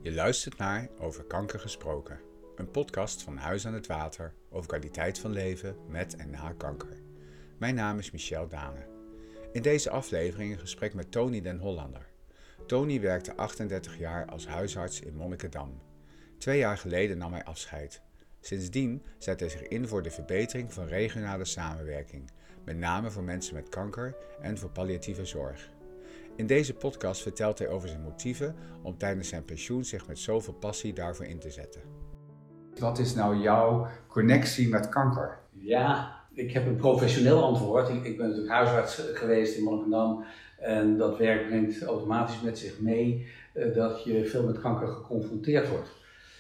Je luistert naar Over Kanker Gesproken, een podcast van Huis aan het Water over kwaliteit van leven met en na kanker. Mijn naam is Michel Dane. In deze aflevering een gesprek met Tony den Hollander. Tony werkte 38 jaar als huisarts in Monnikendam. 2 jaar geleden nam hij afscheid. Sindsdien zet hij zich in voor de verbetering van regionale samenwerking, met name voor mensen met kanker en voor palliatieve zorg. In deze podcast vertelt hij over zijn motieven om tijdens zijn pensioen zich met zoveel passie daarvoor in te zetten. Wat is nou jouw connectie met kanker? Ja, ik heb een professioneel antwoord. Ik ben natuurlijk huisarts geweest in Monnikendam. En dat werk brengt automatisch met zich mee dat je veel met kanker geconfronteerd wordt.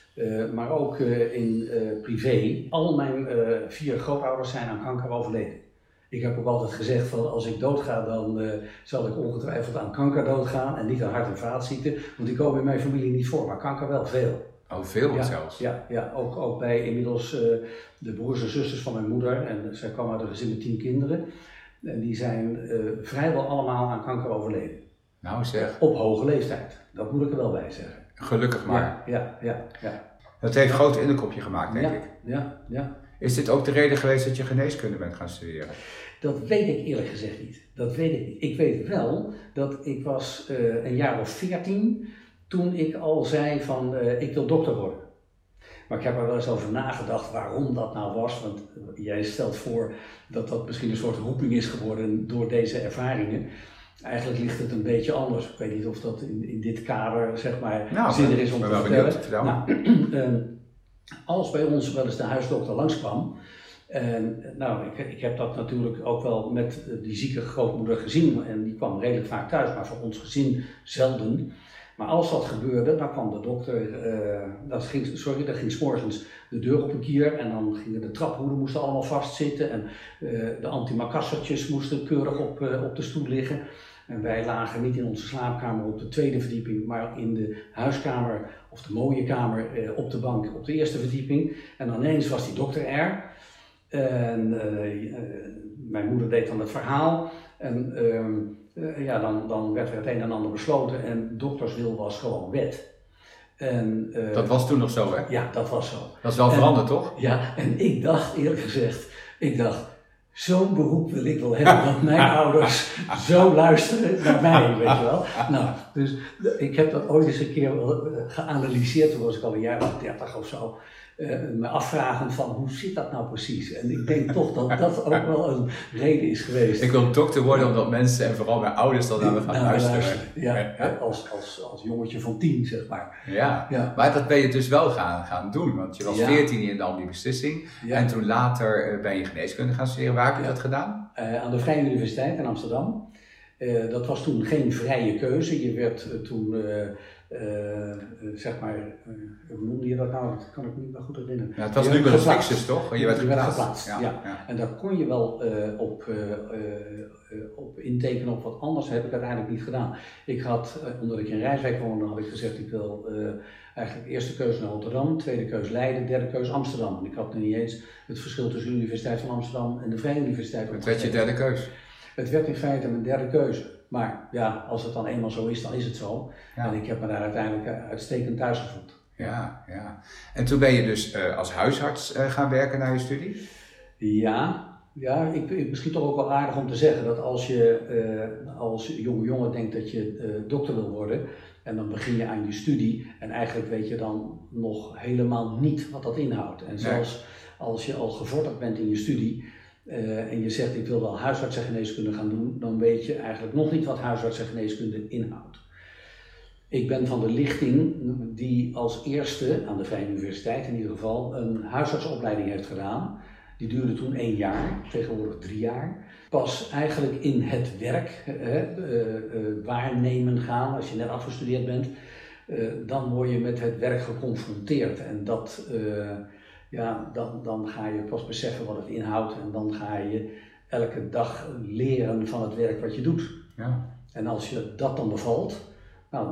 Maar ook in privé. Al mijn 4 grootouders zijn aan kanker overleden. Ik heb ook altijd gezegd van als ik doodga dan zal ik ongetwijfeld aan kanker doodgaan en niet aan hart- en vaatziekten. Want die komen in mijn familie niet voor, maar kanker wel veel. Oh, veel ja, zelfs? Ja, ook bij inmiddels de broers en zusters van mijn moeder. En zij kwam uit een gezin met 10 kinderen. En die zijn vrijwel allemaal aan kanker overleden. Nou zeg. Op hoge leeftijd, dat moet ik er wel bij zeggen. Gelukkig maar. Ja. Dat heeft grote indruk op je gemaakt, denk ik. Ja. Is dit ook de reden geweest dat je geneeskunde bent gaan studeren? Dat weet ik eerlijk gezegd niet. Dat weet ik niet. Ik weet wel dat ik was een jaar of 14 toen ik al zei van ik wil dokter worden. Maar ik heb er wel eens over nagedacht waarom dat nou was. Want jij stelt voor dat dat misschien een soort roeping is geworden door deze ervaringen. Eigenlijk ligt het een beetje anders. Ik weet niet of dat in dit kader zeg maar zinnig is om te vertellen. Als bij ons wel eens de huisdokter langskwam. En ik heb dat natuurlijk ook wel met die zieke grootmoeder gezien. En die kwam redelijk vaak thuis, maar voor ons gezin zelden. Maar als dat gebeurde, dan kwam de dokter, dan ging 's morgens de deur op een kier en dan gingen de traphoeden moesten allemaal vastzitten en de antimakassertjes moesten keurig op de stoel liggen. En wij lagen niet in onze slaapkamer op de 2e verdieping, maar in de huiskamer of de mooie kamer op de bank op de 1e verdieping. En dan ineens was die dokter er. En mijn moeder deed dan het verhaal. En dan werd er het een en ander besloten en dokterswil was gewoon wet. En, dat was toen nog zo, hè? Ja, dat was zo. Dat is wel veranderd, toch? Ja, en ik dacht eerlijk gezegd, zo'n beroep wil ik wel hebben, dat mijn ouders zo luisteren naar mij, weet je wel. Nou, dus ik heb dat ooit eens een keer geanalyseerd, toen was ik al een jaar of 30 of zo. Me afvragen van hoe zit dat nou precies? En ik denk toch dat dat ook wel een reden is geweest. Ik wil dokter worden omdat mensen en vooral mijn ouders dan naar me gaan luisteren. Ja, als jongetje van 10 zeg maar. Ja, maar dat ben je dus wel gaan doen, want je was 14 en dan die beslissing. Ja. En toen later ben je geneeskunde gaan studeren. Waar heb je dat gedaan? Aan de Vrije Universiteit in Amsterdam. Dat was toen geen vrije keuze. Je werd toen... hoe noemde je dat nou? Dat kan ik me niet meer goed herinneren. Ja, het was nu een fixus, toch? Je werd geplaatst. Ja. En daar kon je wel op intekenen op wat anders, heb ik uiteindelijk niet gedaan. Ik had, omdat ik in Rijswijk woonde, had ik gezegd ik wil eigenlijk eerste keuze naar Rotterdam, tweede keuze Leiden, derde keuze Amsterdam. En ik had nu niet eens het verschil tussen de Universiteit van Amsterdam en de Vrije Universiteit. Het werd je derde keuze? Het werd in feite mijn derde keuze. Maar ja, als het dan eenmaal zo is, dan is het zo. Ja. En ik heb me daar uiteindelijk uitstekend thuis gevoeld. Ja. En toen ben je dus als huisarts gaan werken na je studie? Ja, misschien toch ook wel aardig om te zeggen dat als je als jonge jongen denkt dat je dokter wil worden en dan begin je aan je studie en eigenlijk weet je dan nog helemaal niet wat dat inhoudt. En zelfs als je al gevorderd bent in je studie en je zegt ik wil wel huisarts en geneeskunde gaan doen, dan weet je eigenlijk nog niet wat huisarts en geneeskunde inhoudt. Ik ben van de lichting die als eerste aan de Vrije Universiteit in ieder geval een huisartsopleiding heeft gedaan. Die duurde toen 1 jaar, tegenwoordig 3 jaar. Pas eigenlijk in het werk waarnemen gaan, als je net afgestudeerd bent, dan word je met het werk geconfronteerd. En dan ga je pas beseffen wat het inhoudt en dan ga je elke dag leren van het werk wat je doet. Ja. En als je dat dan bevalt, nou,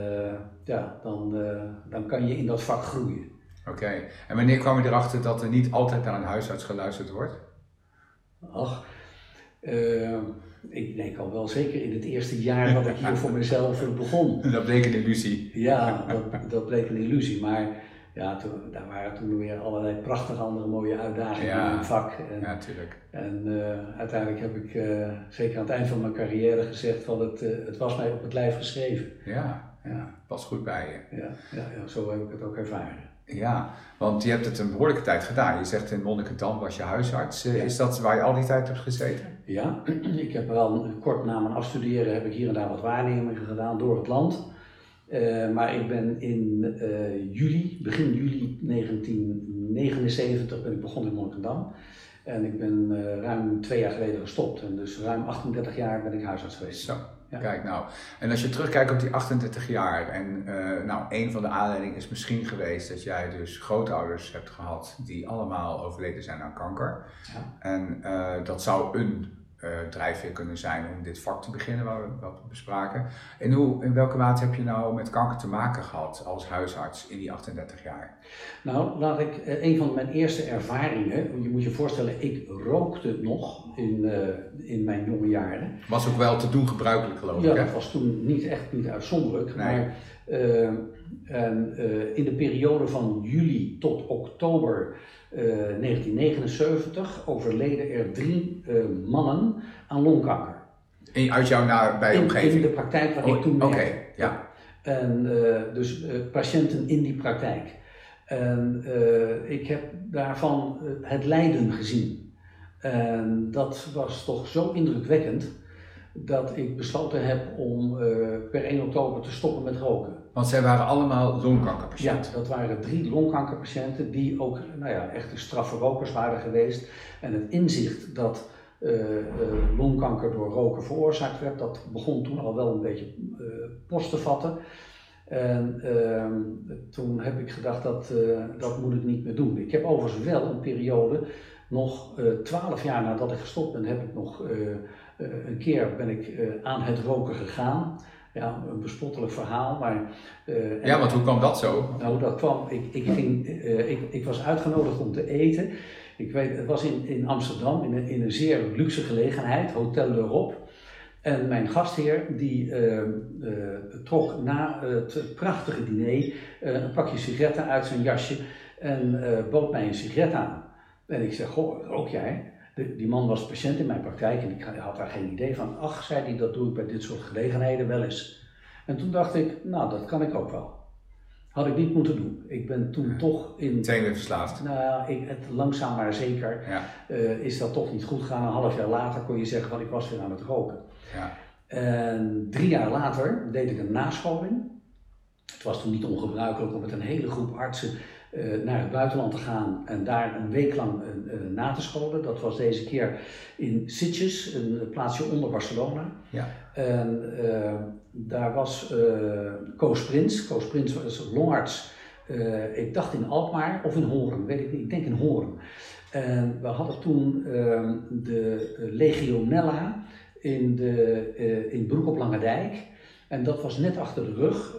dan kan je in dat vak groeien. Oké. En wanneer kwam je erachter dat er niet altijd naar een huisarts geluisterd wordt? Ik denk al wel zeker in het eerste jaar dat ik hier voor mezelf begon. Dat bleek een illusie. Ja, dat bleek een illusie, maar ja, daar waren toen weer allerlei prachtige andere mooie uitdagingen in het vak. En, ja, tuurlijk. En uiteindelijk heb ik zeker aan het eind van mijn carrière gezegd van het was mij op het lijf geschreven. Ja, past goed bij je. Ja, zo heb ik het ook ervaren. Ja, want je hebt het een behoorlijke tijd gedaan. Je zegt in Monnikendam was je huisarts. Is dat waar je al die tijd hebt gezeten? Ja, ik heb wel kort na mijn afstuderen heb ik hier en daar wat waarnemingen gedaan door het land. Maar ik ben in begin juli 1979 ben ik begonnen in Monnikendam. En ik ben ruim 2 jaar geleden gestopt. En dus ruim 38 jaar ben ik huisarts geweest. Zo. Ja. Kijk nou, en als je terugkijkt op die 38 jaar en een van de aanleidingen is misschien geweest dat jij dus grootouders hebt gehad die allemaal overleden zijn aan kanker. Ja. En dat zou een drijfveer kunnen zijn om dit vak te beginnen wat we bespraken. En in welke mate heb je nou met kanker te maken gehad als huisarts in die 38 jaar? Nou, laat ik een van mijn eerste ervaringen, je moet je voorstellen, ik rookte nog in mijn jonge jaren. Was ook wel te doen gebruikelijk geloof ik, ja, hè? Dat was toen niet uitzonderlijk, nee. Maar in de periode van juli tot oktober 1979 overleden er 3 mannen aan longkanker. Uit jouw nabije omgeving? In de praktijk waar ik toen werkte. Ja. En dus patiënten in die praktijk. En ik heb daarvan het lijden gezien. En dat was toch zo indrukwekkend dat ik besloten heb om per 1 oktober te stoppen met roken. Want zij waren allemaal longkankerpatiënten? Ja, dat waren 3 longkankerpatiënten die ook echte straffe rokers waren geweest. En het inzicht dat longkanker door roken veroorzaakt werd, dat begon toen al wel een beetje post te vatten. En toen heb ik gedacht dat moet ik niet meer doen. Ik heb overigens wel een periode, nog 12 jaar nadat ik gestopt ben, heb ik nog een keer ben ik aan het roken gegaan. Ja, een bespottelijk verhaal, maar... want hoe kwam dat zo? Nou, dat kwam, ik was uitgenodigd om te eten. Ik weet, het was in Amsterdam, in een zeer luxe gelegenheid, Hotel l'Europe. En mijn gastheer, die trok na het prachtige diner een pakje sigaretten uit zijn jasje en bood mij een sigaret aan. En ik zeg, goh, rook jij? Die man was patiënt in mijn praktijk en ik had daar geen idee van. Ach, zei hij, dat doe ik bij dit soort gelegenheden wel eens. En toen dacht ik, nou, dat kan ik ook wel. Had ik niet moeten doen. Ik ben toen toch in... Meteen weer verslaafd. Nou, het langzaam maar zeker is dat toch niet goed gegaan. Een half jaar later kon je zeggen van ik was weer aan het roken. Ja. En 3 jaar later deed ik een nascholing. Het was toen niet ongebruikelijk om met een hele groep artsen naar het buitenland te gaan en daar een week lang na te scholen. Dat was deze keer in Sitges, een plaatsje onder Barcelona. Ja. En daar was Koos Prins. Koos Prins was longarts. Ik dacht in Alkmaar of in Hoorn, weet ik niet. Ik denk in Hoorn. En we hadden toen de Legionella in Broek op Langendijk. En dat was net achter de rug.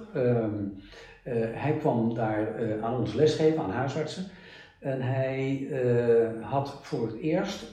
Hij kwam daar aan ons lesgeven, aan huisartsen. En hij had voor het eerst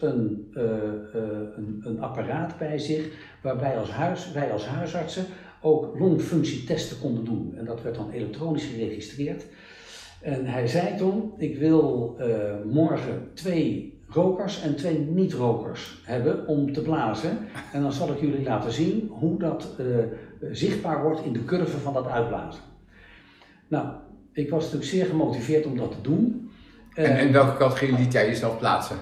een apparaat bij zich waarbij wij als huisartsen ook longfunctietesten konden doen. En dat werd dan elektronisch geregistreerd. En hij zei toen, ik wil morgen 2 rokers en 2 niet-rokers hebben om te blazen. En dan zal ik jullie laten zien hoe dat zichtbaar wordt in de curve van dat uitblazen. Nou, ik was natuurlijk zeer gemotiveerd om dat te doen. En welke categorie liet jij jezelf plaatsen?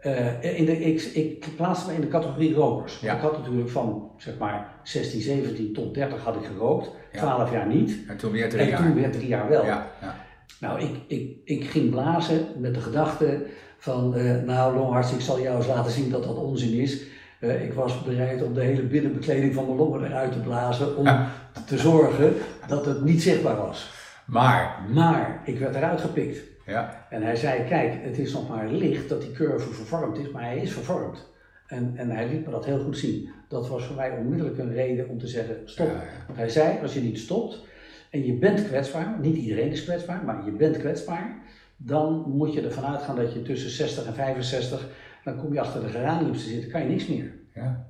Ik plaatste me in de categorie rokers. Ja. Ik had natuurlijk van zeg maar 16, 17 tot 30 had ik gerookt, 12 jaar niet. En toen weer 3 jaar. En toen weer 3 jaar wel. Ja. Nou, ik ging blazen met de gedachte van, nou longarts, ik zal jou eens laten zien dat dat onzin is. Ik was bereid om de hele binnenbekleding van mijn longen eruit te blazen om te zorgen dat het niet zichtbaar was. Maar ik werd eruit gepikt. Ja. En hij zei, kijk, het is nog maar licht dat die curve vervormd is, maar hij is vervormd. En hij liet me dat heel goed zien. Dat was voor mij onmiddellijk een reden om te zeggen, stop. Ja. Want hij zei, als je niet stopt en je bent kwetsbaar, niet iedereen is kwetsbaar, maar je bent kwetsbaar, dan moet je ervan uitgaan dat je tussen 60 en 65, dan kom je achter de geraniums te zitten, kan je niks meer. Ja.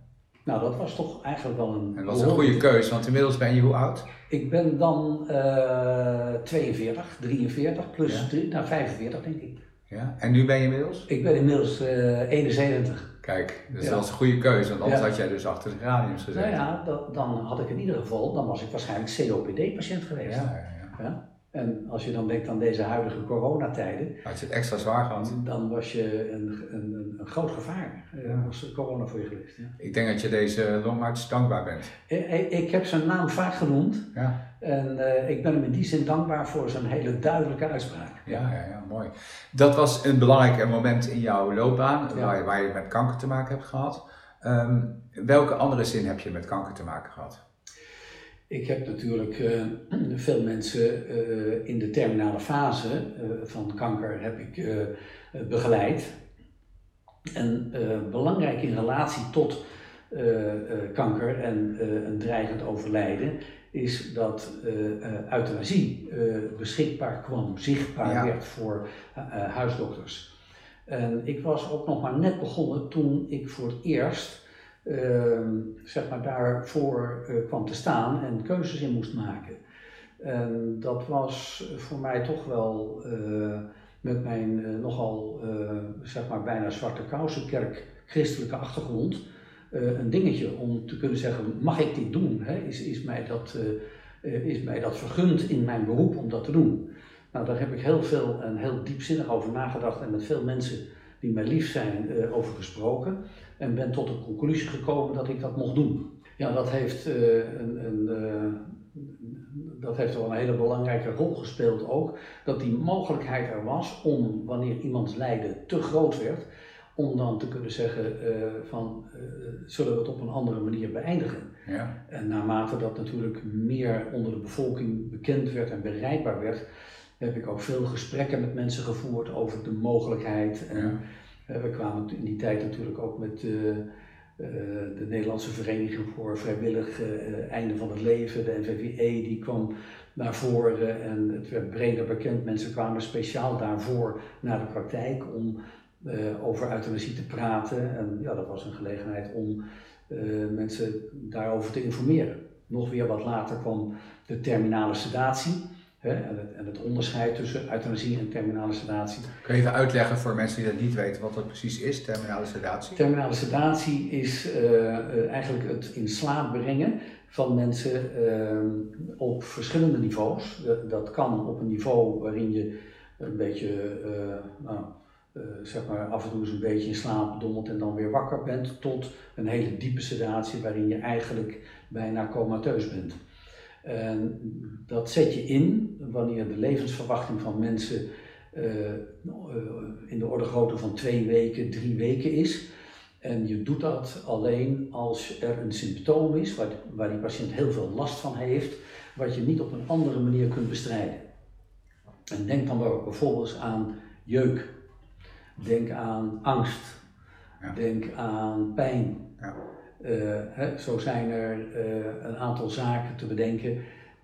Nou, dat was toch eigenlijk wel een... En dat was een goede keuze, want inmiddels ben je hoe oud? Ik ben dan 42, 43, plus 45 denk ik. Ja, en nu ben je inmiddels? Ik ben inmiddels 71. Kijk, dus dat was een goede keuze, want anders had jij dus achter de geraniums gezeten. Nou ja, dan had ik in ieder geval, dan was ik waarschijnlijk COPD-patiënt geweest. Ja? En als je dan denkt aan deze huidige coronatijden, had je het extra zwaar gehad? Dan was je een groot gevaar, was corona voor je geweest. Ja. Ik denk dat je deze longarts dankbaar bent. Ik heb zijn naam vaak genoemd en ik ben hem in die zin dankbaar voor zijn hele duidelijke uitspraak. Ja, mooi. Dat was een belangrijk moment in jouw loopbaan, waar je met kanker te maken hebt gehad. Welke andere zin heb je met kanker te maken gehad? Ik heb natuurlijk veel mensen in de terminale fase van kanker heb ik begeleid. En belangrijk in relatie tot kanker en een dreigend overlijden is dat euthanasie beschikbaar kwam, zichtbaar werd voor huisdokters. En ik was ook nog maar net begonnen toen ik voor het eerst daarvoor kwam te staan en keuzes in moest maken. En dat was voor mij toch wel met mijn nogal bijna zwarte kousenkerk christelijke achtergrond een dingetje om te kunnen zeggen, mag ik dit doen? Hè? Is mij dat vergund in mijn beroep om dat te doen? Nou, daar heb ik heel veel en heel diepzinnig over nagedacht en met veel mensen die mij lief zijn over gesproken. En ben tot de conclusie gekomen dat ik dat mocht doen. Ja, dat heeft wel een hele belangrijke rol gespeeld ook. Dat die mogelijkheid er was om, wanneer iemands lijden te groot werd, om dan te kunnen zeggen zullen we het op een andere manier beëindigen. Ja. En naarmate dat natuurlijk meer onder de bevolking bekend werd en bereikbaar werd, heb ik ook veel gesprekken met mensen gevoerd over de mogelijkheid. En, we kwamen in die tijd natuurlijk ook met de Nederlandse Vereniging voor Vrijwillig Einde van het Leven, de NVVE, die kwam naar voren en het werd breder bekend. Mensen kwamen speciaal daarvoor naar de praktijk om over euthanasie te praten. En ja, dat was een gelegenheid om mensen daarover te informeren. Nog weer wat later kwam de terminale sedatie. En het onderscheid tussen euthanasie en terminale sedatie. Kun je even uitleggen voor mensen die dat niet weten wat dat precies is, terminale sedatie? Terminale sedatie is eigenlijk het in slaap brengen van mensen op verschillende niveaus. Dat kan op een niveau waarin je een beetje, af en toe eens een beetje in slaap dommelt en dan weer wakker bent, tot een hele diepe sedatie waarin je eigenlijk bijna comateus bent. En dat zet je in wanneer de levensverwachting van mensen in de orde grootte van 2 weken, 3 weken is. En je doet dat alleen als er een symptoom is waar die patiënt heel veel last van heeft, wat je niet op een andere manier kunt bestrijden. En denk dan bijvoorbeeld aan jeuk, denk aan angst, denk aan pijn. Zo zijn er een aantal zaken te bedenken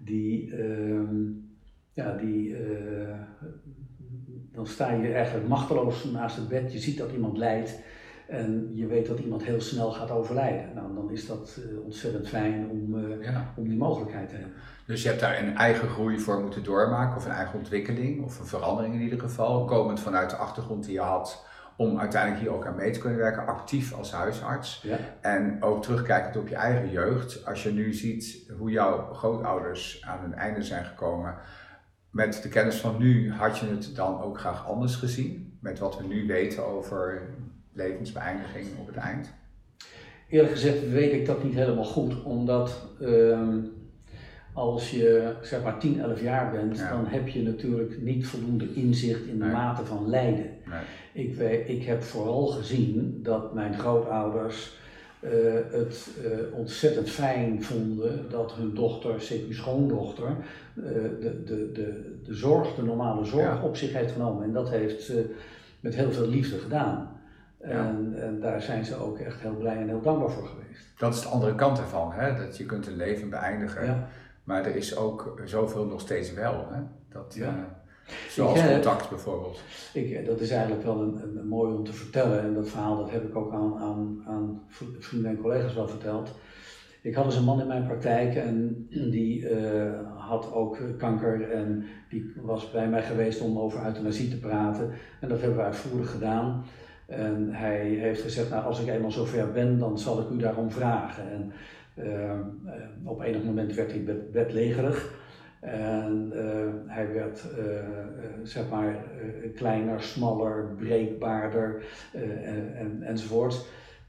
dan sta je eigenlijk machteloos naast het bed, je ziet dat iemand lijdt en je weet dat iemand heel snel gaat overlijden. Nou, dan is dat ontzettend fijn om die mogelijkheid te hebben. Dus je hebt daar een eigen groei voor moeten doormaken, of een eigen ontwikkeling, of een verandering in ieder geval, komend vanuit de achtergrond die je had, om uiteindelijk hier ook aan mee te kunnen werken, actief als huisarts. Ja. En ook terugkijkend op je eigen jeugd. Als je nu ziet hoe jouw grootouders aan hun einde zijn gekomen, met de kennis van nu, had je het dan ook graag anders gezien? Met wat we nu weten over levensbeëindiging op het eind? Eerlijk gezegd weet ik dat niet helemaal goed, omdat als je 10, 11 jaar bent, dan heb je natuurlijk niet voldoende inzicht in de mate van lijden. Nee. Ik heb vooral gezien dat mijn grootouders het ontzettend fijn vonden dat hun dochter, CQ schoondochter, de normale zorg op zich heeft genomen. En dat heeft ze met heel veel liefde gedaan. En daar zijn ze ook echt heel blij en heel dankbaar voor geweest. Dat is de andere kant ervan, hè? Dat je kunt een leven beëindigen. Ja. Maar er is ook zoveel nog steeds wel. Hè? Zoals contact bijvoorbeeld. Dat is eigenlijk wel een mooi om te vertellen. En dat verhaal dat heb ik ook aan vrienden en collega's wel verteld. Ik had dus een man in mijn praktijk en die had ook kanker en die was bij mij geweest om over euthanasie te praten. En dat hebben we uitvoerig gedaan. En hij heeft gezegd, nou, als ik eenmaal zover ben, dan zal ik u daarom vragen. En op enig moment werd hij bedlegerig. En hij werd zeg maar kleiner, smaller, breekbaarder enzovoort.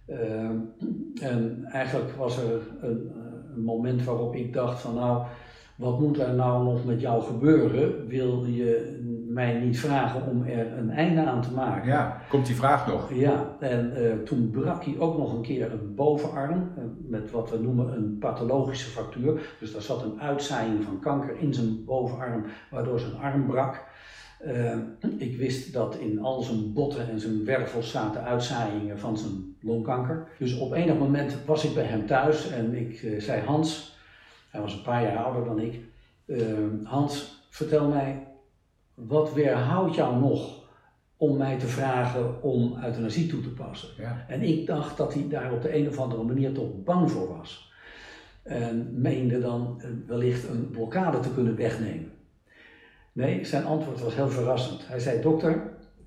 En eigenlijk was er een moment waarop ik dacht van nou, wat moet er nou nog met jou gebeuren? Wil je mij niet vragen om er een einde aan te maken? Ja, komt die vraag nog? Ja, en toen brak hij ook nog een keer een bovenarm met wat we noemen een pathologische fractuur. Dus daar zat een uitzaaiing van kanker in zijn bovenarm, waardoor zijn arm brak. Ik wist dat in al zijn botten en zijn wervels zaten uitzaaiingen van zijn longkanker. Dus op enig moment was ik bij hem thuis en ik zei Hans, hij was een paar jaar ouder dan ik, Hans, vertel mij, wat weerhoudt jou nog om mij te vragen om euthanasie toe te passen? Ja. En ik dacht dat hij daar op de een of andere manier toch bang voor was. En meende dan wellicht een blokkade te kunnen wegnemen. Nee, zijn antwoord was heel verrassend. Hij zei, dokter,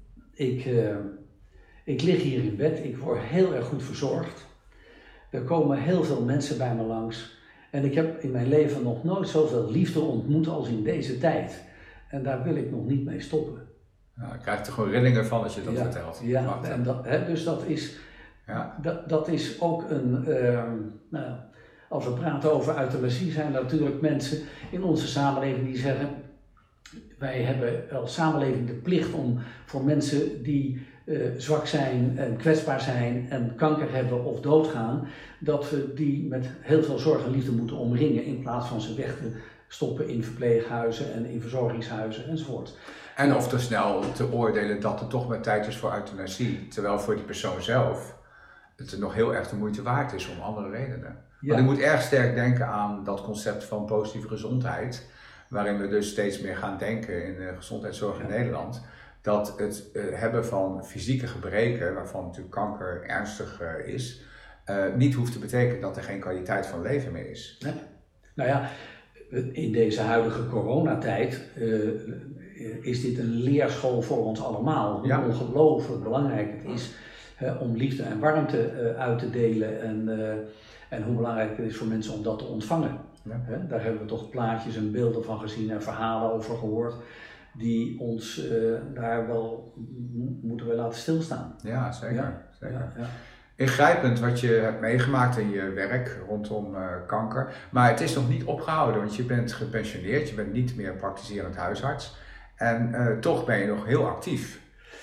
ik lig hier in bed, ik word heel erg goed verzorgd. Er komen heel veel mensen bij me langs. En ik heb in mijn leven nog nooit zoveel liefde ontmoet als in deze tijd. En daar wil ik nog niet mee stoppen. Ja, ik krijg er gewoon rillingen van als je dat vertelt. Ja, en dus dat is ook een... nou, als we praten over euthanasie zijn er natuurlijk mensen in onze samenleving die zeggen... Wij hebben als samenleving de plicht om voor mensen die zwak zijn en kwetsbaar zijn en kanker hebben of doodgaan, dat we die met heel veel zorg en liefde moeten omringen in plaats van ze weg te stoppen in verpleeghuizen en in verzorgingshuizen enzovoort. En of te snel te oordelen dat het toch maar tijd is voor euthanasie, terwijl voor die persoon zelf het nog heel erg de moeite waard is om andere redenen. Ja. Want ik moet erg sterk denken aan dat concept van positieve gezondheid, waarin we dus steeds meer gaan denken in de gezondheidszorg in Nederland, dat het hebben van fysieke gebreken, waarvan natuurlijk kanker ernstig is, niet hoeft te betekenen dat er geen kwaliteit van leven meer is. Nee. Nou ja, in deze huidige coronatijd is dit een leerschool voor ons allemaal. Hoe ongelooflijk belangrijk het is om liefde en warmte uit te delen en hoe belangrijk het is voor mensen om dat te ontvangen. Ja. Daar hebben we toch plaatjes en beelden van gezien en verhalen over gehoord die ons daar wel moeten we laten stilstaan. Ja, zeker. Zeker. Ja. Ingrijpend wat je hebt meegemaakt in je werk rondom kanker, maar het is nog niet opgehouden, want je bent gepensioneerd, je bent niet meer praktiserend huisarts en toch ben je nog heel actief.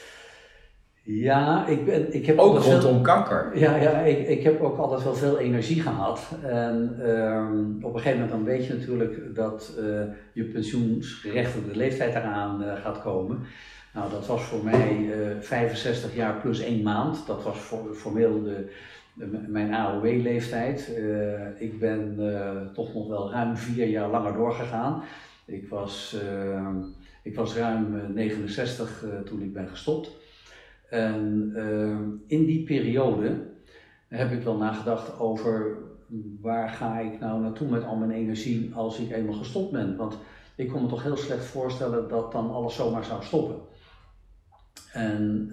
Ja, ik heb ook rondom kanker. Ja, ik heb ook altijd wel veel energie gehad. En op een gegeven moment dan weet je natuurlijk dat je pensioensgerechtigde leeftijd eraan gaat komen. Nou, dat was voor mij 65 jaar plus 1 maand. Dat was formeel mijn AOW-leeftijd. Ik ben toch nog wel ruim 4 jaar langer doorgegaan. Ik was ruim 69 toen ik ben gestopt. En in die periode heb ik wel nagedacht over waar ga ik nou naartoe met al mijn energie als ik eenmaal gestopt ben. Want ik kon me toch heel slecht voorstellen dat dan alles zomaar zou stoppen. En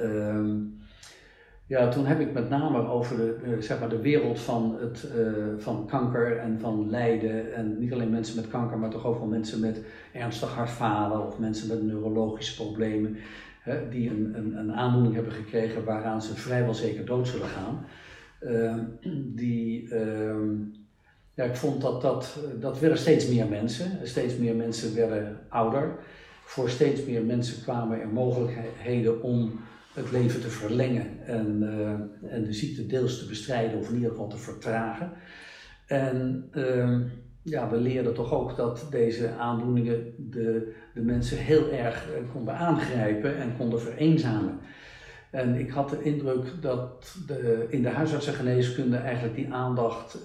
toen heb ik met name over de wereld van kanker en van lijden. En niet alleen mensen met kanker, maar toch ook wel mensen met ernstig hartfalen of mensen met neurologische problemen. Die een aandoening hebben gekregen waaraan ze vrijwel zeker dood zullen gaan. Ik vond dat werden steeds meer mensen. Steeds meer mensen werden ouder. Voor steeds meer mensen kwamen er mogelijkheden om het leven te verlengen en de ziekte deels te bestrijden of in ieder geval te vertragen. En we leerden toch ook dat deze aandoeningen de mensen heel erg konden aangrijpen en konden vereenzamen. En ik had de indruk dat in de huisartsengeneeskunde eigenlijk die aandacht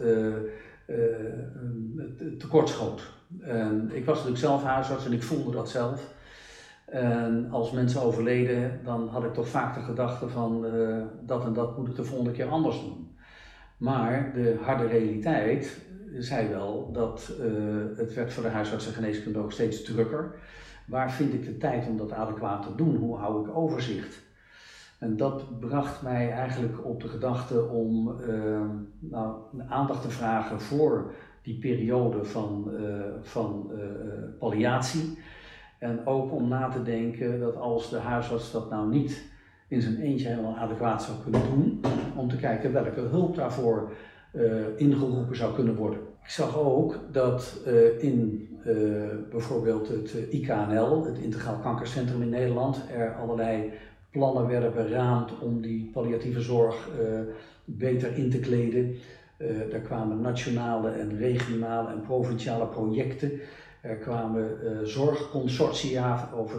tekortschoot. Ik was natuurlijk zelf huisarts en ik voelde dat zelf. En als mensen overleden, dan had ik toch vaak de gedachte van dat en dat moet ik de volgende keer anders doen. Maar de harde realiteit zei wel dat het werd voor de huisartsengeneeskunde ook steeds drukker. Waar vind ik de tijd om dat adequaat te doen? Hoe hou ik overzicht? En dat bracht mij eigenlijk op de gedachte om aandacht te vragen voor die periode van palliatie. En ook om na te denken dat als de huisarts dat nou niet in zijn eentje helemaal adequaat zou kunnen doen, om te kijken welke hulp daarvoor ingeroepen zou kunnen worden. Ik zag ook dat in bijvoorbeeld het IKNL, het Integraal Kankercentrum in Nederland, er allerlei plannen werden beraamd om die palliatieve zorg beter in te kleden. Er kwamen nationale en regionale en provinciale projecten. Er kwamen zorgconsortia over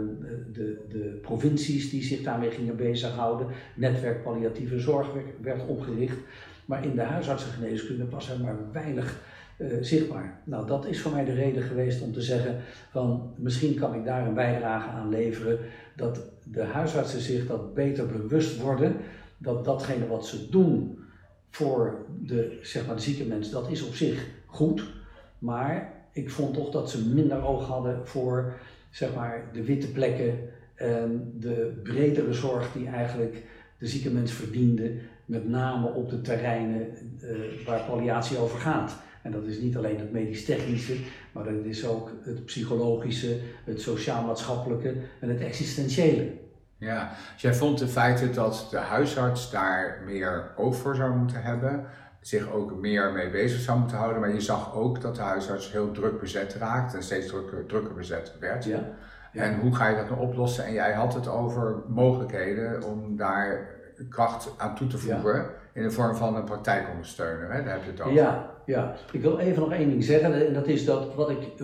de provincies die zich daarmee gingen bezighouden. Netwerk palliatieve zorg werd opgericht. Maar in de huisartsengeneeskunde was er maar weinig zichtbaar. Nou, dat is voor mij de reden geweest om te zeggen van misschien kan ik daar een bijdrage aan leveren. Dat de huisartsen zich dat beter bewust worden. Dat datgene wat ze doen voor de zieke mens, dat is op zich goed. Maar ik vond toch dat ze minder oog hadden voor de witte plekken en de bredere zorg die eigenlijk de zieke mens verdiende, met name op de terreinen waar palliatie over gaat. En dat is niet alleen het medisch-technische, maar dat is ook het psychologische, het sociaal-maatschappelijke en het existentiële. Ja, dus jij vond de feite dat de huisarts daar meer oog voor zou moeten hebben, zich ook meer mee bezig zou moeten houden, maar je zag ook dat de huisarts heel druk bezet raakte en steeds drukker bezet werd. Ja. En hoe ga je dat nou oplossen? En jij had het over mogelijkheden om daar kracht aan toe te voegen in de vorm van een praktijkondersteuner, hè? Daar heb je het over. Ja, ik wil even nog één ding zeggen en dat is dat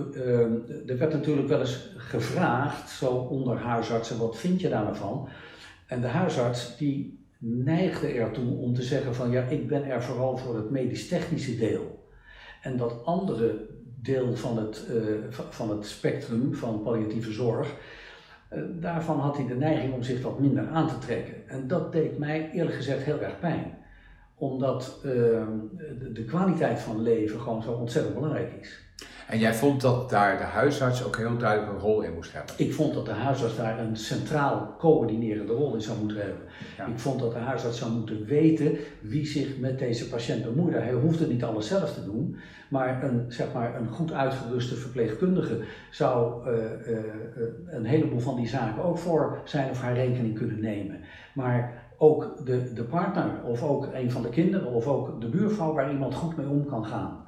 er werd natuurlijk wel eens gevraagd, zo onder huisartsen, wat vind je daar nou van? En de huisarts die neigde ertoe om te zeggen van ja, ik ben er vooral voor het medisch-technische deel. En dat andere deel van het spectrum van palliatieve zorg, daarvan had hij de neiging om zich wat minder aan te trekken. En dat deed mij eerlijk gezegd heel erg pijn. Omdat de kwaliteit van leven gewoon zo ontzettend belangrijk is. En jij vond dat daar de huisarts ook heel duidelijk een rol in moest hebben? Ik vond dat de huisarts daar een centraal coördinerende rol in zou moeten hebben. Ja. Ik vond dat de huisarts zou moeten weten wie zich met deze patiënt bemoeide. Hij hoefde niet alles zelf te doen, maar een goed uitgeruste verpleegkundige zou een heleboel van die zaken ook voor zijn of haar rekening kunnen nemen. Maar ook de partner of ook een van de kinderen of ook de buurvrouw waar iemand goed mee om kan gaan.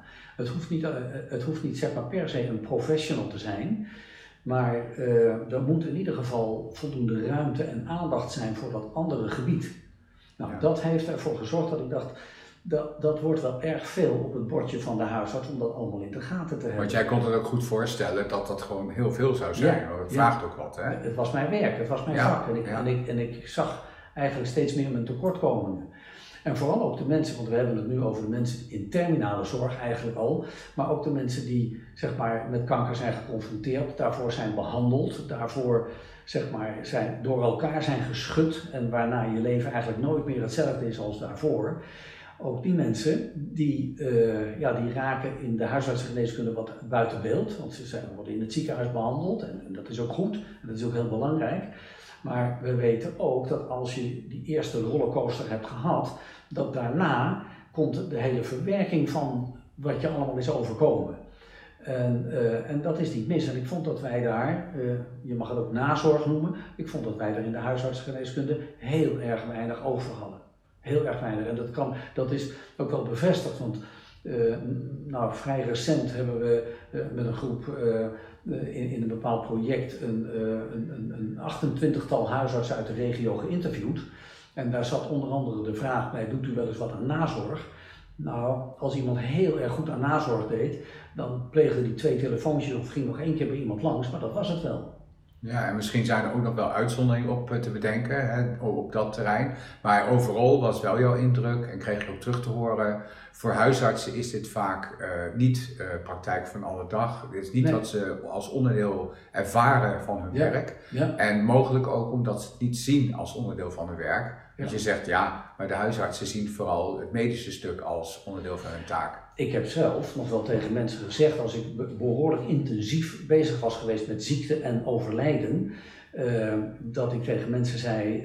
Het hoeft niet per se een professional te zijn, maar er moet in ieder geval voldoende ruimte en aandacht zijn voor dat andere gebied. Nou, dat heeft ervoor gezorgd dat ik dacht, dat wordt wel erg veel op het bordje van de huisarts om dat allemaal in de gaten te hebben. Want jij kon het ook goed voorstellen dat dat gewoon heel veel zou zijn, want het vraagt ook wat, hè? Het was mijn werk, het was mijn vak en ik zag eigenlijk steeds meer mijn tekortkomingen. En vooral ook de mensen, want we hebben het nu over de mensen in terminale zorg eigenlijk al, maar ook de mensen die met kanker zijn geconfronteerd, daarvoor zijn behandeld, daarvoor door elkaar zijn geschud en waarna je leven eigenlijk nooit meer hetzelfde is als daarvoor. Ook die mensen die raken in de huisartsengeneeskunde wat buiten beeld, want ze worden in het ziekenhuis behandeld en dat is ook goed en dat is ook heel belangrijk. Maar we weten ook dat als je die eerste rollercoaster hebt gehad, dat daarna komt de hele verwerking van wat je allemaal is overkomen. En dat is niet mis. En ik vond dat wij daar, je mag het ook nazorg noemen, ik vond dat wij daar in de huisartsengeneeskunde heel erg weinig oog voor hadden. Heel erg weinig. En dat is ook wel bevestigd, want vrij recent hebben we met een groep in een bepaald project een 28-tal huisartsen uit de regio geïnterviewd. En daar zat onder andere de vraag bij, doet u wel eens wat aan nazorg? Nou, als iemand heel erg goed aan nazorg deed, dan pleegde hij 2 telefoontjes of ging nog 1 keer bij iemand langs, maar dat was het wel. Ja, en misschien zijn er ook nog wel uitzonderingen op te bedenken, hè, op dat terrein. Maar overal was wel jouw indruk en kreeg je ook terug te horen. Voor huisartsen is dit vaak niet praktijk van alle dag. Het is niet wat ze als onderdeel ervaren van hun werk. Ja. En mogelijk ook omdat ze het niet zien als onderdeel van hun werk. Want je zegt maar de huisartsen zien vooral het medische stuk als onderdeel van hun taak. Ik heb zelf nog wel tegen mensen gezegd, als ik behoorlijk intensief bezig was geweest met ziekte en overlijden, dat ik tegen mensen zei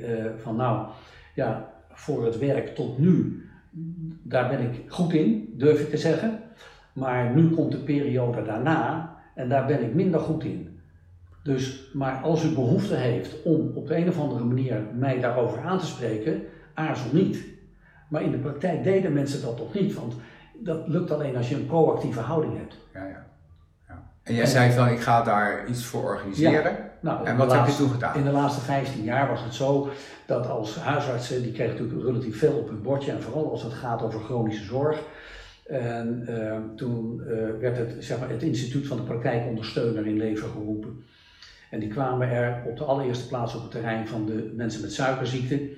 voor het werk tot nu, daar ben ik goed in, durf ik te zeggen. Maar nu komt de periode daarna en daar ben ik minder goed in. Dus, maar als u behoefte heeft om op de een of andere manier mij daarover aan te spreken, aarzel niet. Maar in de praktijk deden mensen dat toch niet, want dat lukt alleen als je een proactieve houding hebt. Ja. En jij zei van, ik ga daar iets voor organiseren. Ja. Nou, en wat heb je toen gedaan? In de laatste 15 jaar was het zo dat als huisartsen, die kregen natuurlijk relatief veel op hun bordje. En vooral als het gaat over chronische zorg. En toen werd het instituut van de praktijkondersteuner in leven geroepen. En die kwamen er op de allereerste plaats op het terrein van de mensen met suikerziekte.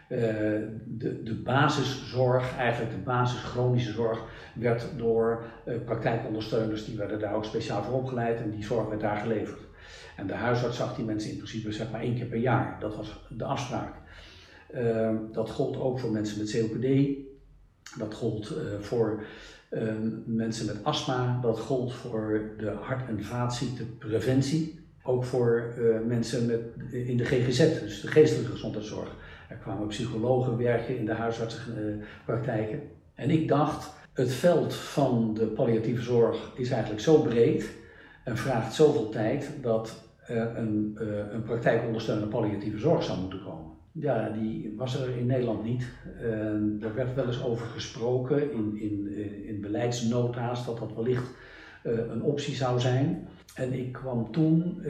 De basiszorg, eigenlijk de basis chronische zorg, werd door praktijkondersteuners, die werden daar ook speciaal voor opgeleid en die zorg werd daar geleverd. En de huisarts zag die mensen in principe 1 keer per jaar, dat was de afspraak. Dat gold ook voor mensen met COPD, dat gold voor mensen met astma, dat gold voor de hart- en vaatziektepreventie. Ook voor mensen in de GGZ, dus de geestelijke gezondheidszorg. Er kwamen psychologen werken in de huisartsenpraktijken. En ik dacht, het veld van de palliatieve zorg is eigenlijk zo breed en vraagt zoveel tijd dat een praktijkondersteuner palliatieve zorg zou moeten komen. Ja, die was er in Nederland niet. Er werd wel eens over gesproken in beleidsnota's dat dat wellicht een optie zou zijn. En ik kwam toen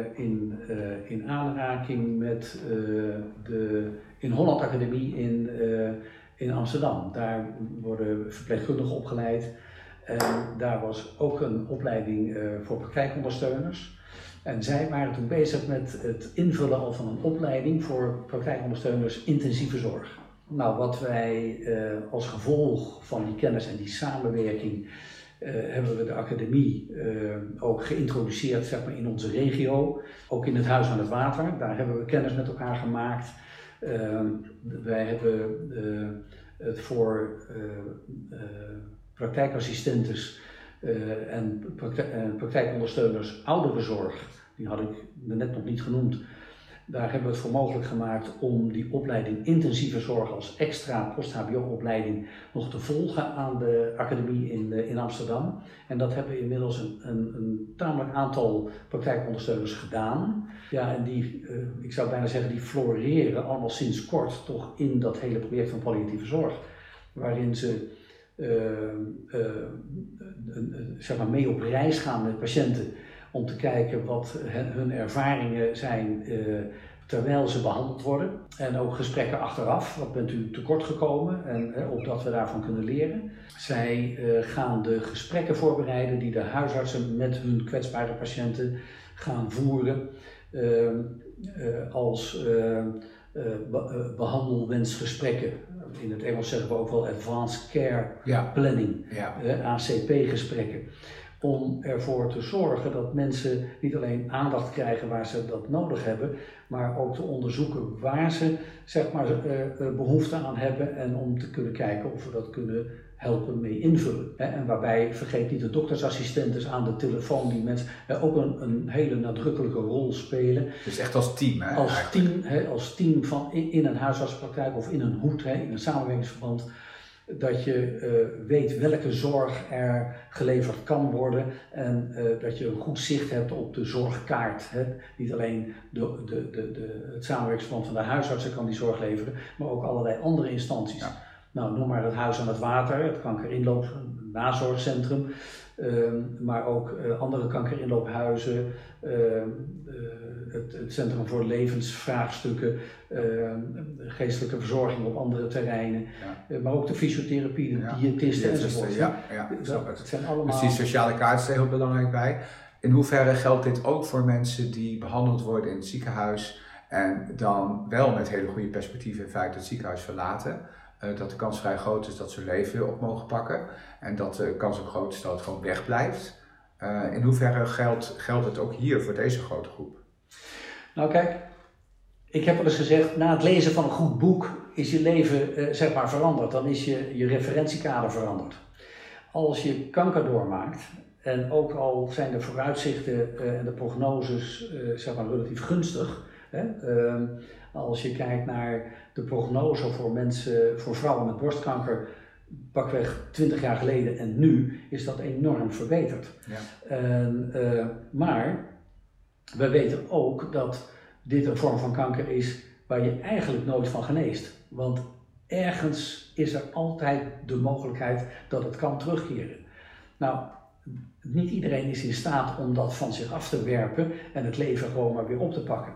in aanraking met de In Holland Academie in Amsterdam. Daar worden verpleegkundigen opgeleid. En daar was ook een opleiding voor praktijkondersteuners. En zij waren toen bezig met het invullen al van een opleiding voor praktijkondersteuners intensieve zorg. Nou, wat wij als gevolg van die kennis en die samenwerking hebben we de academie ook geïntroduceerd in onze regio. Ook in het Huis aan het Water, daar hebben we kennis met elkaar gemaakt. Wij hebben het voor praktijkassistentes en praktijkondersteuners ouderenzorg, die had ik net nog niet genoemd. Daar hebben we het voor mogelijk gemaakt om die opleiding intensieve zorg als extra post-HBO-opleiding nog te volgen aan de academie in Amsterdam. En dat hebben inmiddels een tamelijk aantal praktijkondersteuners gedaan. Ja, en die, ik zou bijna zeggen, die floreren allemaal sinds kort toch in dat hele project van palliatieve zorg. Waarin ze mee op reis gaan met patiënten om te kijken wat hun ervaringen zijn terwijl ze behandeld worden. En ook gesprekken achteraf, wat bent u tekort gekomen en opdat we daarvan kunnen leren. Zij gaan de gesprekken voorbereiden die de huisartsen met hun kwetsbare patiënten gaan voeren als behandelwensgesprekken. In het Engels zeggen we ook wel Advanced Care Planning, ACP-gesprekken. Om ervoor te zorgen dat mensen niet alleen aandacht krijgen waar ze dat nodig hebben, maar ook te onderzoeken waar ze behoefte aan hebben en om te kunnen kijken of we dat kunnen helpen mee invullen. En waarbij, vergeet niet, de doktersassistenten aan de telefoon die mensen ook een hele nadrukkelijke rol spelen. Dus echt als team, hè? Als team van in een huisartsenpraktijk of in een hoed, in een samenwerkingsverband. Dat je weet welke zorg er geleverd kan worden en dat je een goed zicht hebt op de zorgkaart. Niet alleen het samenwerkingsverband van de huisartsen kan die zorg leveren, maar ook allerlei andere instanties. Ja. Nou, noem maar het Huis aan het Water, het kankerinloop, het nazorgcentrum, maar ook andere kankerinloophuizen, het Centrum voor Levensvraagstukken, geestelijke verzorging op andere terreinen, maar ook de fysiotherapie, de diëtisten enzovoort. Ik snap het. Het zijn allemaal... Dus die sociale kaart is er heel belangrijk bij. In hoeverre geldt dit ook voor mensen die behandeld worden in het ziekenhuis en dan wel met hele goede perspectieven in feite het ziekenhuis verlaten? Dat de kans vrij groot is dat ze hun leven op mogen pakken en dat de kans ook groot is dat het gewoon wegblijft. In hoeverre geldt het ook hier voor deze grote groep? Nou kijk, ik heb wel eens gezegd, na het lezen van een goed boek is je leven zeg maar veranderd. Dan is je referentiekader veranderd. Als je kanker doormaakt, en ook al zijn de vooruitzichten en de prognoses zeg maar relatief gunstig. Hè? Als je kijkt naar de prognose voor mensen, voor vrouwen met borstkanker, pakweg 20 jaar geleden en nu, is dat enorm verbeterd. Ja. Maar we weten ook dat dit een vorm van kanker is waar je eigenlijk nooit van geneest. Want ergens is er altijd de mogelijkheid dat het kan terugkeren. Nou, niet iedereen is in staat om dat van zich af te werpen en het leven gewoon maar weer op te pakken.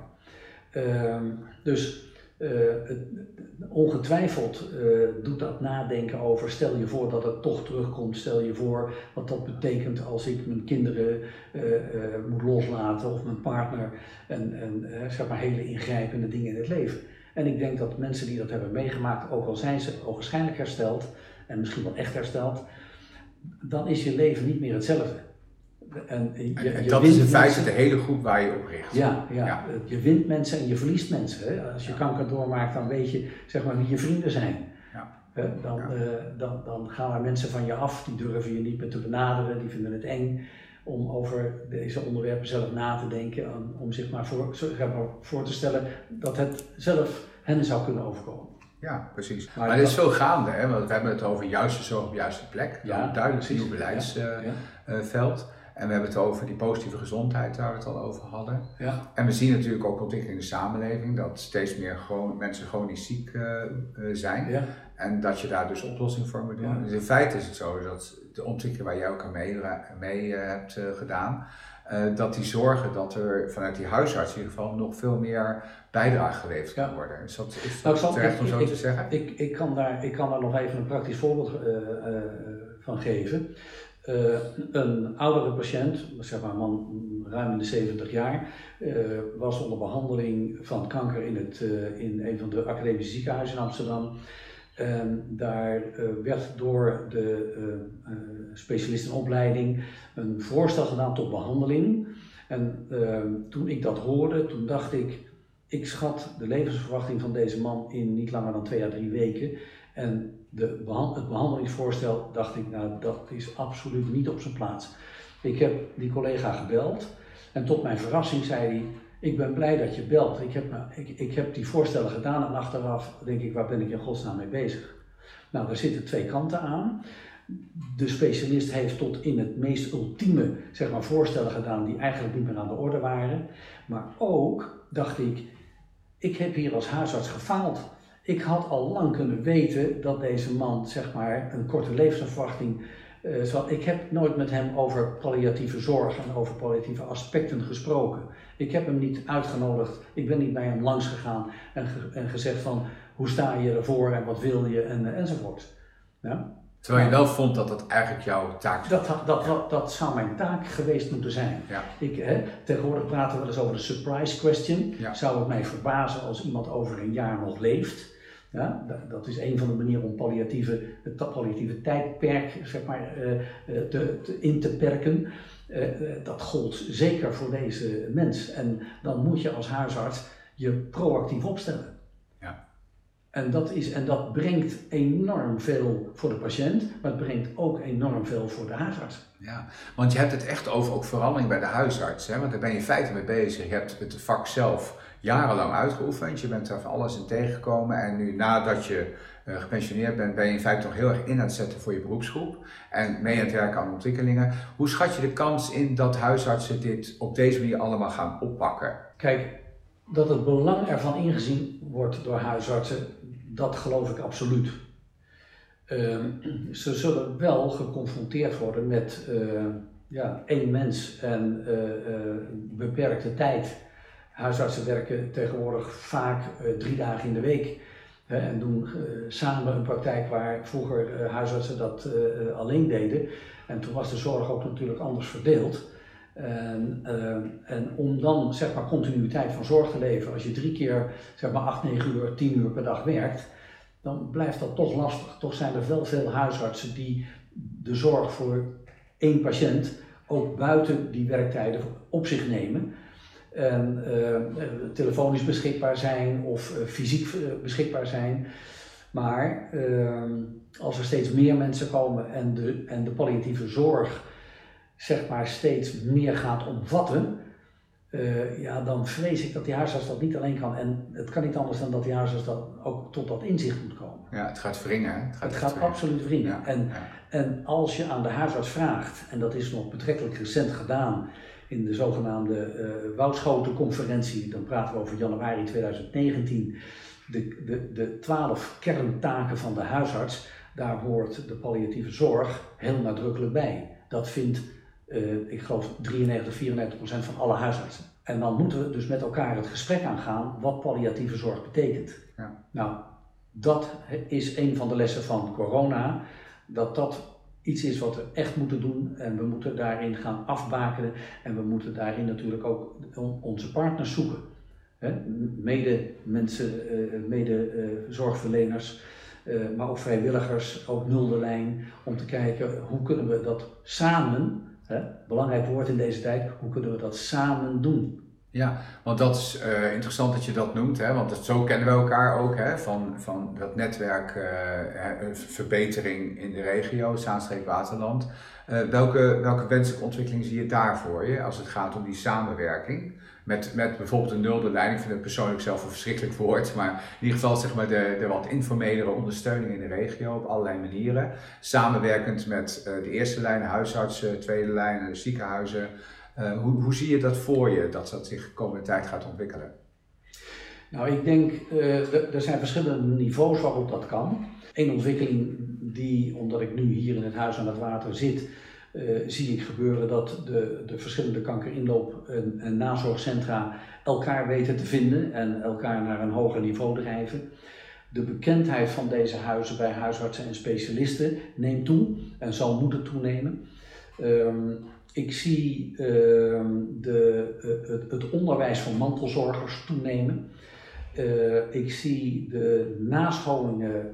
Ongetwijfeld doet dat nadenken over, stel je voor dat het toch terugkomt, stel je voor wat dat betekent als ik mijn kinderen moet loslaten of mijn partner en zeg maar hele ingrijpende dingen in het leven. En ik denk dat mensen die dat hebben meegemaakt, ook al zijn ze ogenschijnlijk hersteld en misschien wel echt hersteld, dan is je leven niet meer hetzelfde. En dat is in feite de hele groep waar je op richt. Ja. Je wint mensen en je verliest mensen. Hè. Als je kanker doormaakt, dan weet je zeg maar wie je vrienden zijn. Dan gaan er mensen van je af, die durven je niet meer te benaderen, die vinden het eng om over deze onderwerpen zelf na te denken, om zich maar voor te stellen dat het zelf hen zou kunnen overkomen. Ja, precies. Maar dit is veel gaande, hè? Want we hebben het over juiste zorg op de juiste plek. Ja, duidelijk nieuw beleidsveld. En we hebben het over die positieve gezondheid waar we het al over hadden. Ja. En we zien natuurlijk ook ontwikkeling in de samenleving, dat steeds meer mensen chronisch ziek zijn. Ja. En dat je daar dus oplossingen voor moet doen. Ja. Dus in feite is het zo dat de ontwikkeling waar jij ook aan mee hebt gedaan, dat die zorgen dat er vanuit die huisarts in ieder geval nog veel meer bijdrage geleverd kan worden. Is dat terecht om zo te zeggen? Ik kan daar nog even een praktisch voorbeeld van geven. Een oudere patiënt, zeg maar een man ruim in de 70 jaar, was onder behandeling van kanker in een van de academische ziekenhuizen in Amsterdam. Daar werd door de specialistenopleiding een voorstel gedaan tot behandeling. En toen ik dat hoorde, toen dacht ik schat de levensverwachting van deze man in niet langer dan 2 à 3 weken. En het behandelingsvoorstel dacht ik, nou dat is absoluut niet op zijn plaats. Ik heb die collega gebeld en tot mijn verrassing zei hij, ik ben blij dat je belt. Ik heb die voorstellen gedaan en achteraf denk ik, waar ben ik in godsnaam mee bezig? Nou, daar zitten 2 kanten aan. De specialist heeft tot in het meest ultieme zeg maar, voorstellen gedaan die eigenlijk niet meer aan de orde waren. Maar ook dacht ik heb hier als huisarts gefaald. Ik had al lang kunnen weten dat deze man zeg maar, een korte levensverwachting had. Ik heb nooit met hem over palliatieve zorg en over palliatieve aspecten gesproken. Ik heb hem niet uitgenodigd, ik ben niet bij hem langs gegaan en gezegd van hoe sta je ervoor en wat wil je enzovoort. Ja? Terwijl je wel vond dat dat eigenlijk jouw taak zou dat zou mijn taak geweest moeten zijn. Ja. Tegenwoordig praten we wel eens over de surprise question. Ja. Zou het mij verbazen als iemand over een jaar nog leeft? Ja, dat is een van de manieren om het palliatieve tijdperk zeg maar, in te perken. Dat gold zeker voor deze mens. En dan moet je als huisarts je proactief opstellen. Ja. En dat brengt enorm veel voor de patiënt, maar het brengt ook enorm veel voor de huisarts. Ja, want je hebt het echt over ook verandering bij de huisarts, hè? Want daar ben je in feite mee bezig. Je hebt het vak zelf jarenlang uitgeoefend, je bent er van alles in tegengekomen en nu nadat je gepensioneerd bent, ben je in feite nog heel erg in aan het zetten voor je beroepsgroep en mee aan het werken aan ontwikkelingen. Hoe schat je de kans in dat huisartsen dit op deze manier allemaal gaan oppakken? Kijk, dat het belang ervan ingezien wordt door huisartsen, dat geloof ik absoluut. Ze zullen wel geconfronteerd worden met 1 mens en beperkte tijd. Huisartsen werken tegenwoordig vaak 3 dagen in de week en doen samen een praktijk waar vroeger huisartsen dat alleen deden. En toen was de zorg ook natuurlijk anders verdeeld. En om dan zeg maar continuïteit van zorg te leveren, als je 3 keer zeg maar 8, 9 uur, 10 uur per dag werkt, dan blijft dat toch lastig. Toch zijn er wel veel huisartsen die de zorg voor 1 patiënt ook buiten die werktijden op zich nemen. En telefonisch beschikbaar zijn of fysiek beschikbaar zijn. Maar als er steeds meer mensen komen en de palliatieve zorg zeg maar steeds meer gaat omvatten, dan vrees ik dat die huisarts dat niet alleen kan. En het kan niet anders dan dat die huisarts dan ook tot dat inzicht moet komen. Ja, het gaat wringen. Het gaat absoluut wringen. Ja. En als je aan de huisarts vraagt, en dat is nog betrekkelijk recent gedaan in de zogenaamde Woudschoten-conferentie, dan praten we over januari 2019, de 12 kerntaken van de huisarts, daar hoort de palliatieve zorg heel nadrukkelijk bij. Dat vindt, ik geloof, 93-94% van alle huisartsen. En dan moeten we dus met elkaar het gesprek aangaan wat palliatieve zorg betekent. Ja. Nou, dat is een van de lessen van corona, dat iets is wat we echt moeten doen en we moeten daarin gaan afbakenen en we moeten daarin natuurlijk ook onze partners zoeken. Zorgverleners, maar ook vrijwilligers, ook nulde lijn, om te kijken hoe kunnen we dat samen, belangrijk woord in deze tijd, hoe kunnen we dat samen doen. Ja, want dat is interessant dat je dat noemt, hè? Want zo kennen we elkaar ook, hè? Van dat netwerk verbetering in de regio, Zaanstreek-Waterland. Welke wenselijke ontwikkeling zie je daar voor je als het gaat om die samenwerking? Met bijvoorbeeld een nulde lijn, ik vind het persoonlijk zelf een verschrikkelijk woord, maar in ieder geval zeg maar de wat informelere ondersteuning in de regio op allerlei manieren. Samenwerkend met de eerste lijn, de huisartsen, tweede lijn, de ziekenhuizen. Hoe zie je dat voor je, dat zich de komende tijd gaat ontwikkelen? Nou, ik denk, er zijn verschillende niveaus waarop dat kan. Eén ontwikkeling die, omdat ik nu hier in het Huis aan het Water zit, zie ik gebeuren dat de verschillende kankerinloop- en nazorgcentra elkaar weten te vinden en elkaar naar een hoger niveau drijven. De bekendheid van deze huizen bij huisartsen en specialisten neemt toe en zal moeten toenemen. Ik zie het onderwijs van mantelzorgers toenemen. Ik zie de nascholingen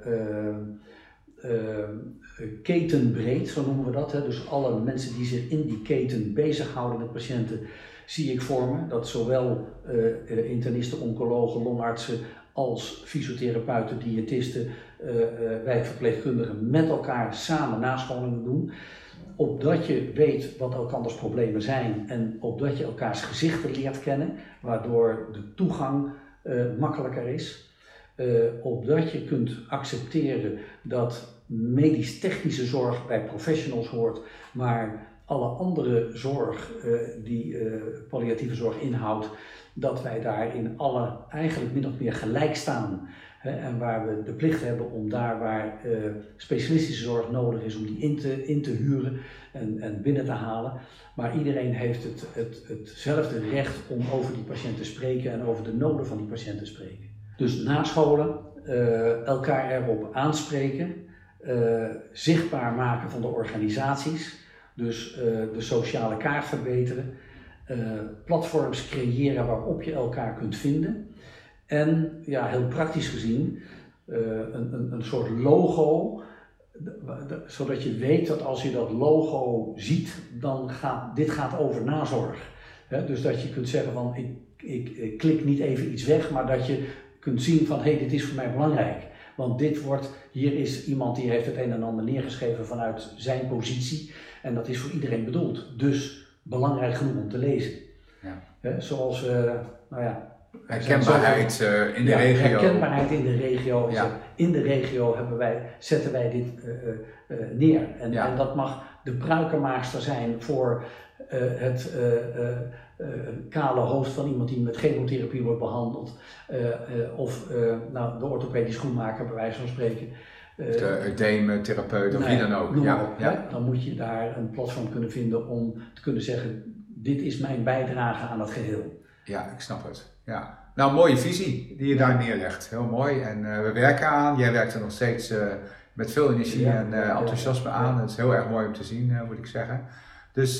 ketenbreed, zo noemen we dat. Dus alle mensen die zich in die keten bezighouden met patiënten, zie ik vormen. Dat zowel internisten, oncologen, longartsen als fysiotherapeuten, diëtisten, wijkverpleegkundigen met elkaar samen nascholingen doen. Opdat je weet wat elkanders problemen zijn en opdat je elkaars gezichten leert kennen, waardoor de toegang makkelijker is. Opdat je kunt accepteren dat medisch-technische zorg bij professionals hoort, maar alle andere zorg die palliatieve zorg inhoudt, dat wij daarin alle eigenlijk min of meer gelijk staan. En waar we de plicht hebben om daar waar specialistische zorg nodig is, om die in te huren en binnen te halen. Maar iedereen heeft hetzelfde recht om over die patiënt te spreken en over de noden van die patiënt te spreken. Dus nascholen, elkaar erop aanspreken, zichtbaar maken van de organisaties, dus de sociale kaart verbeteren, platforms creëren waarop je elkaar kunt vinden. En ja, heel praktisch gezien, een soort logo, zodat je weet dat als je dat logo ziet, dan dit gaat over nazorg. Dus dat je kunt zeggen van, ik klik niet even iets weg, maar dat je kunt zien van, dit is voor mij belangrijk. Want hier is iemand die heeft het een en ander neergeschreven vanuit zijn positie en dat is voor iedereen bedoeld. Dus belangrijk genoeg om te lezen. Ja. Zoals, herkenbaarheid in de regio. Herkenbaarheid in de regio. Ja. In de regio zetten wij dit neer. En dat mag de pruikenmaakster zijn voor het kale hoofd van iemand die met chemotherapie wordt behandeld. Of de orthopedisch schoenmaker bij wijze van spreken. De eudeemtherapeut of wie dan ook. Dan moet je daar een platform kunnen vinden om te kunnen zeggen, dit is mijn bijdrage aan het geheel. Ja, ik snap het. Ja. Nou, mooie visie die je daar neerlegt. Heel mooi. En we werken aan. Jij werkt er nog steeds met veel energie en enthousiasme aan. Het is heel erg mooi om te zien, moet ik zeggen. Dus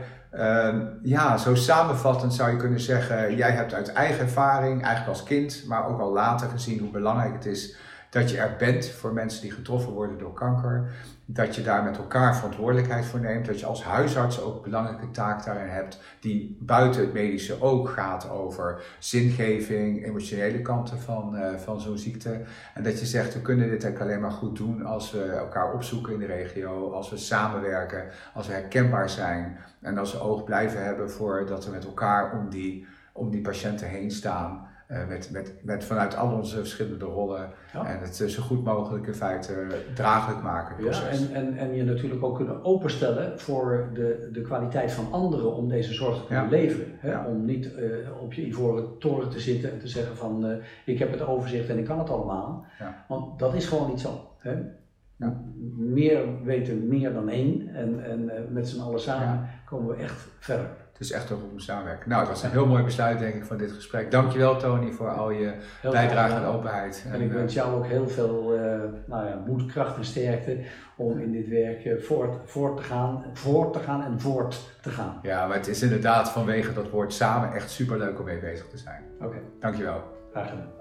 zo samenvattend zou je kunnen zeggen, jij hebt uit eigen ervaring, eigenlijk als kind, maar ook al later gezien hoe belangrijk het is dat je er bent voor mensen die getroffen worden door kanker. Dat je daar met elkaar verantwoordelijkheid voor neemt. Dat je als huisarts ook een belangrijke taak daarin hebt. Die buiten het medische ook gaat over zingeving, emotionele kanten van zo'n ziekte. En dat je zegt, we kunnen dit eigenlijk alleen maar goed doen als we elkaar opzoeken in de regio. Als we samenwerken, als we herkenbaar zijn. En als we oog blijven hebben voor dat we met elkaar om die patiënten heen staan. Met vanuit al onze verschillende rollen en het zo goed mogelijk in feite draaglijk maken. Ja, en je natuurlijk ook kunnen openstellen voor de kwaliteit van anderen om deze zorg te kunnen leveren. Hè? Ja. Om niet op je ivoren toren te zitten en te zeggen van ik heb het overzicht en ik kan het allemaal. Ja. Want dat is gewoon niet zo. Hè? Ja. Meer weten meer dan één en met z'n allen samen komen we echt verder. Het is echt ook om samenwerken. Nou, het was een heel mooi besluit denk ik van dit gesprek. Dankjewel Tony voor al je bijdrage en openheid. En ik wens jou ook heel veel moed, kracht en sterkte om in dit werk voort te gaan. Ja, maar het is inderdaad vanwege dat woord samen echt superleuk om mee bezig te zijn. Oké. Dankjewel. Graag gedaan.